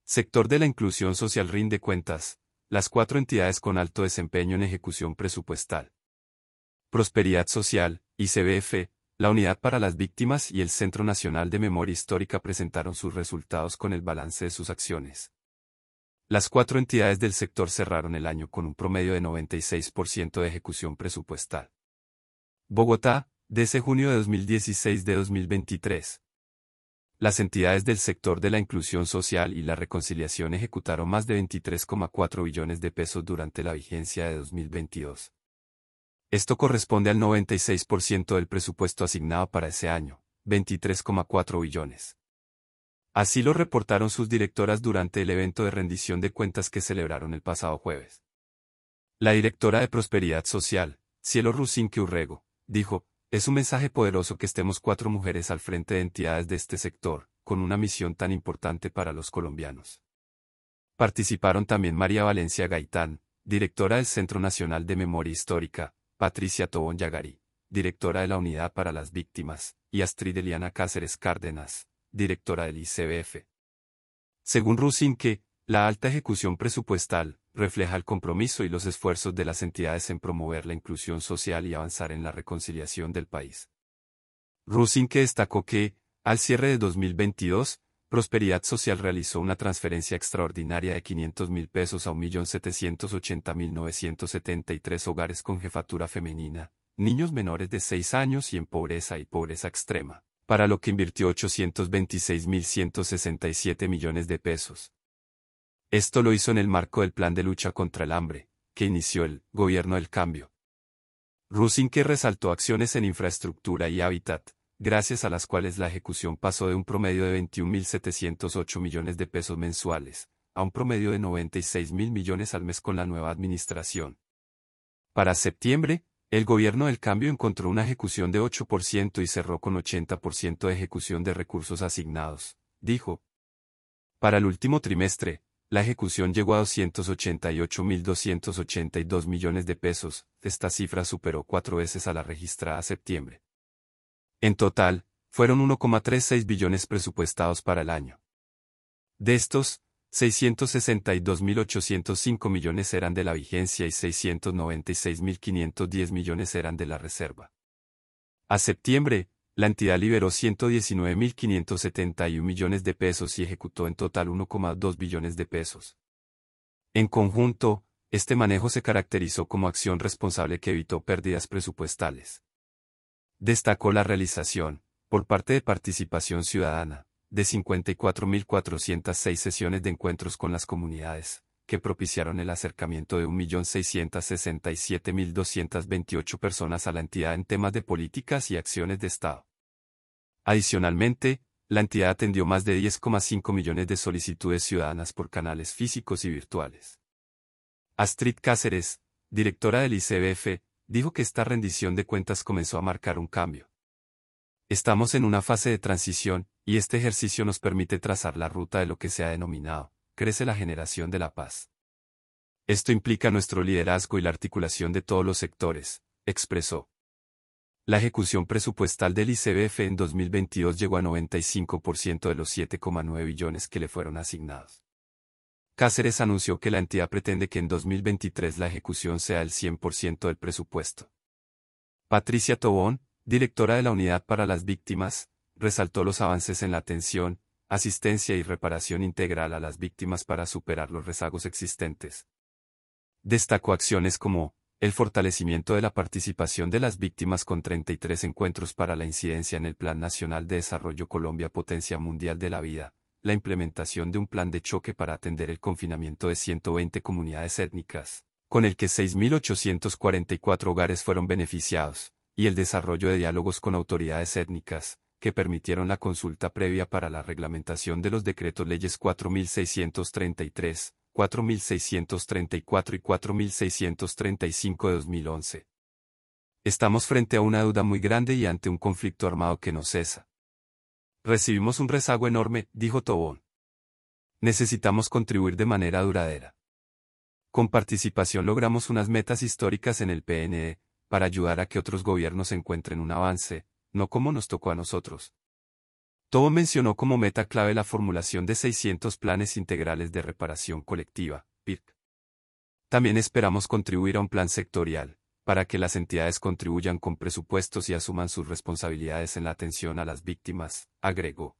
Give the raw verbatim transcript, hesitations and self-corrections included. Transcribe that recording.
Sector de la inclusión social rinde cuentas, las cuatro entidades con alto desempeño en ejecución presupuestal. Prosperidad Social, I C B F, la Unidad para las Víctimas y el Centro Nacional de Memoria Histórica presentaron sus resultados con el balance de sus acciones. Las cuatro entidades del sector cerraron el año con un promedio de noventa y seis por ciento de ejecución presupuestal. Bogotá, desde junio de dos mil dieciséis de dos mil veintitrés. Las entidades del sector de la inclusión social y la reconciliación ejecutaron más de veintitrés coma cuatro billones de pesos durante la vigencia de dos mil veintidós. Esto corresponde al noventa y seis por ciento del presupuesto asignado para ese año, veintitrés coma cuatro billones. Así lo reportaron sus directoras durante el evento de rendición de cuentas que celebraron el pasado jueves. La directora de Prosperidad Social, Cielo Rusinque Urrego, dijo: "Es un mensaje poderoso que estemos cuatro mujeres al frente de entidades de este sector, con una misión tan importante para los colombianos". Participaron también María Valencia Gaitán, directora del Centro Nacional de Memoria Histórica, Patricia Tobón Yagarí, directora de la Unidad para las Víctimas, y Astrid Eliana Cáceres Cárdenas, directora del I C B F. Según Rusinque, la alta ejecución presupuestal refleja el compromiso y los esfuerzos de las entidades en promover la inclusión social y avanzar en la reconciliación del país. Rusinque destacó que, al cierre de dos mil veintidós, Prosperidad Social realizó una transferencia extraordinaria de quinientos mil pesos a un millón setecientos ochenta mil novecientos setenta y tres hogares con jefatura femenina, niños menores de seis años y en pobreza y pobreza extrema, para lo que invirtió ochocientos veintiséis mil ciento sesenta y siete millones de pesos. Esto lo hizo en el marco del Plan de Lucha contra el Hambre, que inició el Gobierno del Cambio. Rusinque resaltó acciones en infraestructura y hábitat, gracias a las cuales la ejecución pasó de un promedio de veintiún mil setecientos ocho millones de pesos mensuales, a un promedio de noventa y seis mil millones al mes con la nueva administración. Para septiembre, el Gobierno del Cambio encontró una ejecución de ocho por ciento y cerró con ochenta por ciento de ejecución de recursos asignados, dijo. Para el último trimestre, la ejecución llegó a doscientos ochenta y ocho mil doscientos ochenta y dos millones de pesos, esta cifra superó cuatro veces a la registrada a septiembre. En total, fueron uno coma treinta y seis billones presupuestados para el año. De estos, seiscientos sesenta y dos mil ochocientos cinco millones eran de la vigencia y seiscientos noventa y seis mil quinientos diez millones eran de la reserva. A septiembre, la entidad liberó ciento diecinueve mil quinientos setenta y uno millones de pesos y ejecutó en total uno coma dos billones de pesos. En conjunto, este manejo se caracterizó como acción responsable que evitó pérdidas presupuestales. Destacó la realización, por parte de Participación Ciudadana, de cincuenta y cuatro mil cuatrocientas seis sesiones de encuentros con las comunidades, que propiciaron el acercamiento de un millón seiscientos sesenta y siete mil doscientas veintiocho personas a la entidad en temas de políticas y acciones de Estado. Adicionalmente, la entidad atendió más de diez coma cinco millones de solicitudes ciudadanas por canales físicos y virtuales. Astrid Cáceres, directora del I C B F, dijo que esta rendición de cuentas comenzó a marcar un cambio. Estamos en una fase de transición, y este ejercicio nos permite trazar la ruta de lo que se ha denominado, crece la generación de la paz. Esto implica nuestro liderazgo y la articulación de todos los sectores, expresó. La ejecución presupuestal del I C B F en dos mil veintidós llegó a noventa y cinco por ciento de los siete coma nueve billones que le fueron asignados. Cáceres anunció que la entidad pretende que en dos mil veintitrés la ejecución sea el cien por ciento del presupuesto. Patricia Tobón, directora de la Unidad para las Víctimas, resaltó los avances en la atención, asistencia y reparación integral a las víctimas para superar los rezagos existentes. Destacó acciones como el fortalecimiento de la participación de las víctimas con treinta y tres encuentros para la incidencia en el Plan Nacional de Desarrollo Colombia Potencia Mundial de la Vida, la implementación de un plan de choque para atender el confinamiento de ciento veinte comunidades étnicas, con el que seis mil ochocientos cuarenta y cuatro hogares fueron beneficiados, y el desarrollo de diálogos con autoridades étnicas, que permitieron la consulta previa para la reglamentación de los decretos leyes cuatro mil seiscientos treinta y tres, cuatro mil seiscientos treinta y cuatro y cuatro mil seiscientos treinta y cinco de dos mil once. Estamos frente a una deuda muy grande y ante un conflicto armado que no cesa. Recibimos un rezago enorme, dijo Tobón. Necesitamos contribuir de manera duradera. Con participación logramos unas metas históricas en el P N E, para ayudar a que otros gobiernos encuentren un avance, no como nos tocó a nosotros. Tobón mencionó como meta clave la formulación de seiscientos planes integrales de reparación colectiva, P I R C. También esperamos contribuir a un plan sectorial, para que las entidades contribuyan con presupuestos y asuman sus responsabilidades en la atención a las víctimas, agregó.